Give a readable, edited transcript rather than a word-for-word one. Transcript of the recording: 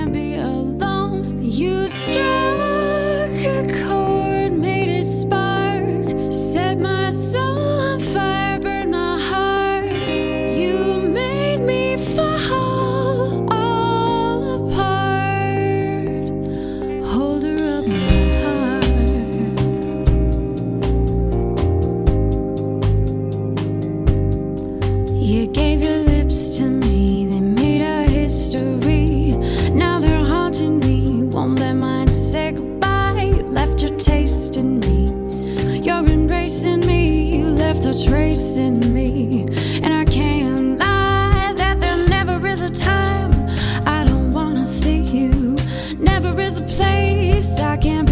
can't be alone. You struck a chord, made it spark, set my soul on fire, burned my heart. You made me fall all apart. Holder of my heart. You gave your lips to me, they made a history. Now they're haunting me, won't let mine say goodbye. You left your taste in me, you're embracing me. You left a trace in me, and I can't lie that there never is a time I don't wanna see you. Never is a place I can't